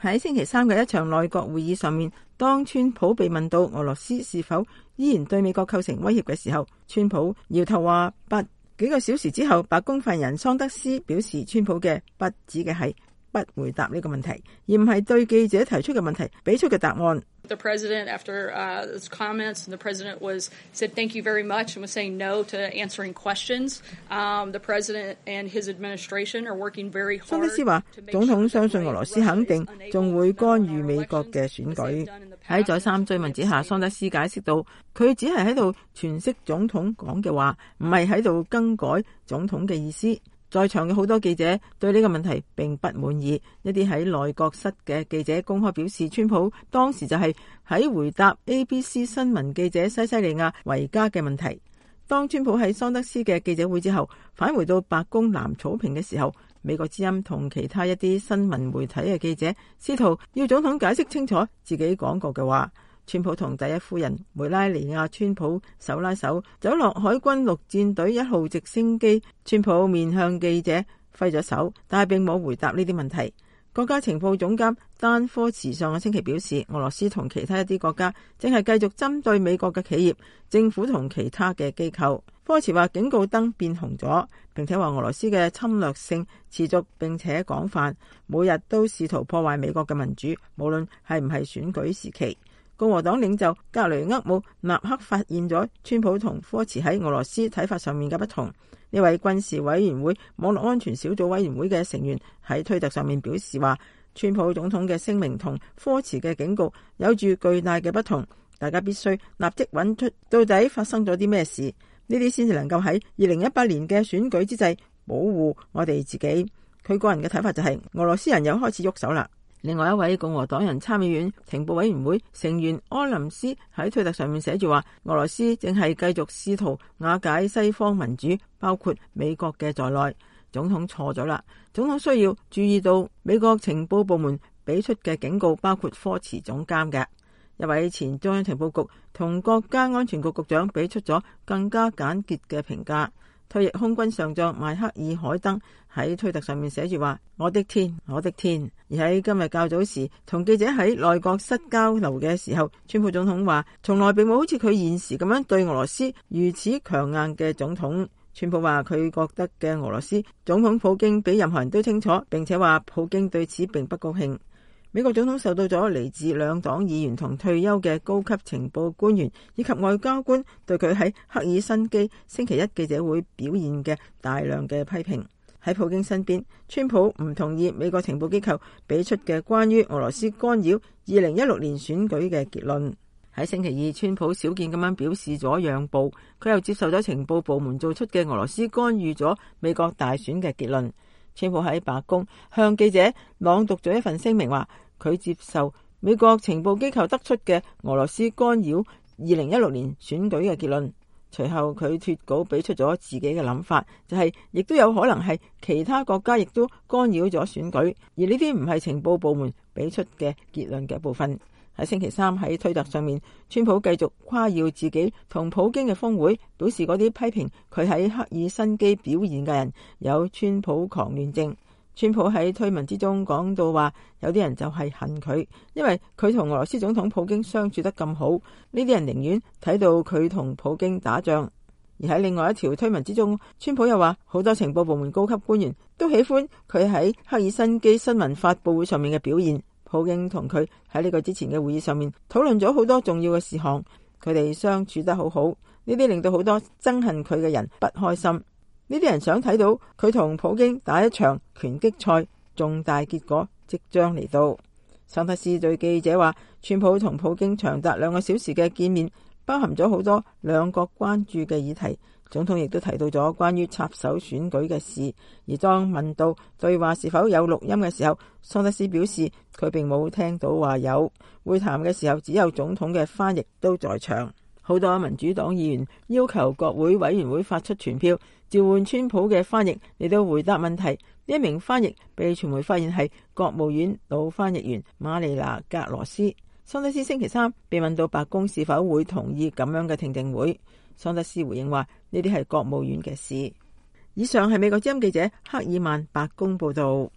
喺星期三嘅一場內閣會議上面，當川普被問到俄羅斯是否依然對美國構成威脅嘅時候，川普搖頭話不。幾個小時之後，白宮發言人桑德斯表示，川普嘅不指嘅係不回答呢個問題，而唔係對記者提出嘅問題俾出嘅答案。 The president, after his comments, the president said thank you very much and was saying no to answering questions. The president and his administration are working very hard. 桑德斯話，總統相信俄羅斯肯定仲會干預美國嘅選舉。喺再三追問之下，桑德斯解釋到，佢只係喺度詮釋總統講嘅話，唔係喺度更改總統嘅意思。在場嘅好多記者對呢個問題並不滿意，一啲喺內閣室嘅記者公開表示，川普當時就係喺回答 ABC 新聞記者西西利亞維加嘅問題。當川普喺桑德斯嘅記者會之後返回到白宮藍草坪嘅時候，美國之音同其他一啲新聞媒體嘅記者試圖要總統解釋清楚自己講過嘅話。川普同第一夫人梅拉尼亞川普手拉手走落海軍陸戰隊1號直升機，川普面向記者揮咗手，但係並冇回答呢啲問題。國家情報總監丹科茨上個星期表示，俄羅斯同其他一啲國家正係繼續針對美國嘅企業、政府同其他嘅機構。科茨話警告燈變紅咗，並且話俄羅斯嘅侵略性持續並且廣泛，每日都試圖破壞美國嘅民主，無論係唔係選舉時期。共和黨領袖格雷厄姆立刻發現咗川普同科茨喺俄羅斯睇法上面嘅不同。呢位軍事委員會網絡安全小組委員會嘅成員喺推特上面表示話，川普總統嘅聲明同科茨嘅警告有住巨大嘅不同，大家必須立即揾出到底發生咗啲咩事，呢啲先至能夠喺2018年嘅選舉之際保護我哋自己。佢個人嘅睇法就係俄羅斯人又開始喐手啦。另外一位共和黨人參議院情報委員會成員柯林斯喺推特上面寫住話，俄羅斯正係繼續試圖瓦解西方民主，包括美國嘅在內。總統錯咗啦，總統需要注意到美國情報部門俾出嘅警告，包括科茨總監嘅。一位前中央情報局同國家安全局局長俾出咗更加簡潔嘅評價。退役空軍上將邁克爾海登喺推特上面寫住話，我的天，我的天。而喺今日較早時同記者喺內閣室交流嘅時候，川普總統話從來並冇好似佢現時咁樣對俄羅斯如此強硬嘅總統。川普話佢覺得嘅俄羅斯總統普京比任何人都清楚，並且話普京對此並不高興。美國總統受到咗嚟自兩黨議員同退休嘅高級情報官員以及外交官對佢喺赫爾辛基星期一記者會表現嘅大量嘅批評。喺普京身邊，川普唔同意美國情報機構俾出嘅關於俄羅斯干擾2016年選舉嘅結論。喺星期二，川普少見咁樣表示咗讓步，佢又接受咗情報部門做出嘅俄羅斯干預咗美國大選嘅結論。川普喺白宮向記者朗讀咗一份聲明，話佢接受美國情報機構得出嘅俄羅斯干擾2016年選舉嘅結論。隨後佢脫稿俾出咗自己嘅諗法，就係亦都有可能係其他國家亦都干擾咗選舉，而呢啲唔係情報部門俾出嘅結論嘅一部分。喺星期三喺推特上面，川普繼續誇耀自己同普京嘅峰會，表示嗰啲批評佢喺赫爾辛基表現嘅人有川普狂亂症。川普喺推文之中講到話，有啲人就係恨佢，因為佢同俄羅斯總統普京相處得咁好，呢啲人寧願睇到佢同普京打仗。而喺另外一條推文之中，川普又話好多情報部門高級官員都喜歡佢喺赫爾辛基新聞發佈會上面嘅表現。普京同佢喺呢個之前嘅會議上面討論咗好多重要嘅事項，佢哋相處得好好，呢啲令到好多憎恨佢嘅人不開心。呢啲人想睇到佢同普京打一場拳擊賽，重大結果即將嚟到。桑德斯對記者話，川普同普京長達2個小時嘅見面，包含咗好多兩國關注嘅議題。總統亦都提到咗關於插手選舉嘅事，而當問到對話是否有錄音嘅時候，桑德斯表示佢並冇聽到話有。會談嘅時候只有總統嘅翻譯都在場。好多民主黨議員要求國會委員會發出傳票，召喚川普嘅翻譯嚟到回答問題。呢一名翻譯被傳媒發現係國務院老翻譯員瑪麗娜·格羅斯。桑德斯星期三被問到白宮是否會同意咁樣嘅聽證會，桑德斯回應話呢啲係國務院嘅事。以上係美國之音記者克爾曼白宮報道。